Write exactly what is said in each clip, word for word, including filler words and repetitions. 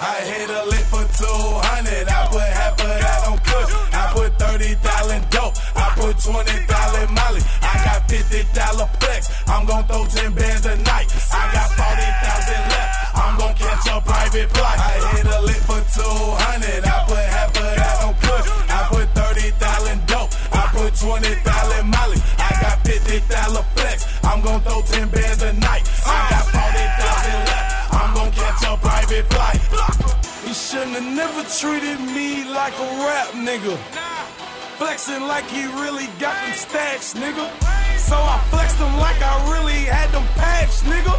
I hit a lick for two hundred. I put half of that on Kush. I put thirty thousand dope. I put twenty thousand Molly. I got fifty thousand flex. I'm gon' throw ten bands a night. I got forty thousand left. I'm gon' catch a private flight. I hit a lick for two hundred. I put half of that on Kush. I put thirty thousand dope. I put twenty thousand Molly. I got fifty thousand flex. I'm gon' throw ten bands a night. I got forty thousand left. I'm gon' catch a private flight. He shouldn't have never treated me like a rap nigga. Flexing like he really got them stacks, nigga. So I flexed him like I really had them packs, nigga.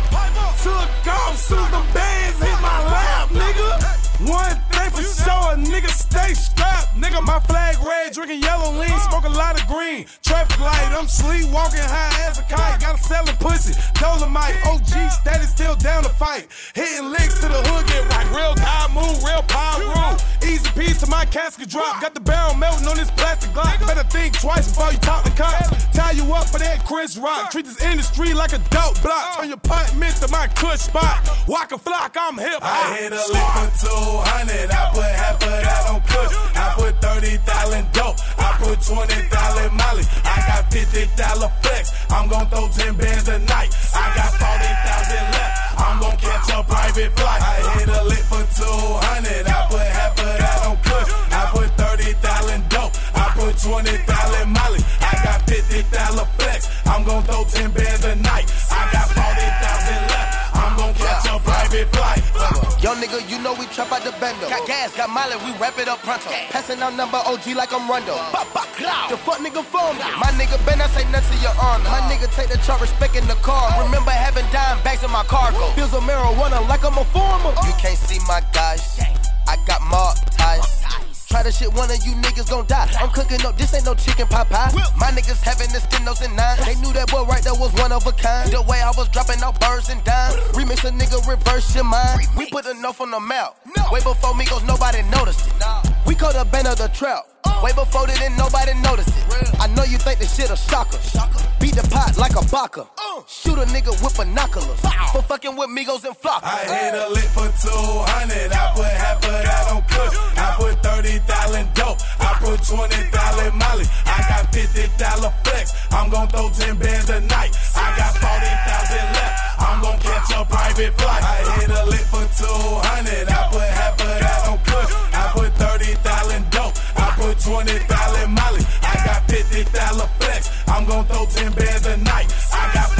Took off soon as them bands hit my lap, nigga. One thing for sure, a nigga stay strapped. Nigga, my flag red, drinking yellow lean, smoke a lot of green. Traffic light, I'm sleepwalking high as a kite. Got a selling pussy, Dolomite. O G status still down to fight. Hitting licks to the hood, get right. Real die move, real power rule. Easy piece to my casket drop. Got the barrel melting on this plastic Glock. Better think twice before you talk to cops. Tie you up for that Chris Rock. Treat this industry like a dope block. Turn your apartment to my cush spot. Walk a flock, I'm hip hop. I hit a lick for two hundred. I put half of that on Kush. I put thirty thousand dope. I put twenty thousand Molly. I got fifty thousand flex. I'm gon' throw ten bands a night. I got forty thousand left. I'm gon' catch a private flight. I hit a lick for two hundred. I put half of that on Kush. I put thirty thousand dope. I put twenty thousand Molly. I got fifty thousand flex. I'm gon' throw ten bands a night. I got forty thousand left. I'm gon' catch a private flight. Yo, nigga, you know we trap out the bendo. Got gas, got Molly, we wrap it up pronto. Passing out number O G like I'm Rondo. The fuck nigga phone me. My nigga better not say nothing to your honor. My nigga take the chart, respecting the car. Remember having dime bags in my cargo. Feels of marijuana like I'm a farmer. You can't see my guys. I got mob ties. Try the shit, one of you niggas gon' die. I'm cooking up, this ain't no chicken pot pie. My niggas having the stenos and nine. They knew that boy right there was one of a kind. The way I was dropping out birds and dimes. Remix a nigga, reverse your mind. We put enough on the map. Way before Migos, nobody noticed it. We called the band of the trap. Way before they didn't nobody notice it. I know you think this shit a shocker. Beat the pot like a baka. Shoot a nigga with binoculars. For fucking with Migos and Flock. I hit a lick for two hundred. I put half of that on Kush. I put thirty thousand dope. I put twenty thousand Molly. I got fifty thousand flex. I'm gon' throw ten bands a night. I got forty thousand left. I'm gon' catch a private flight. I hit a lick for two hundred. I put half of that on Kush. I put thirty thousand dope. I put twenty thousand Molly. I got fifty thousand flex. I'm gon' throw ten bands a night. I got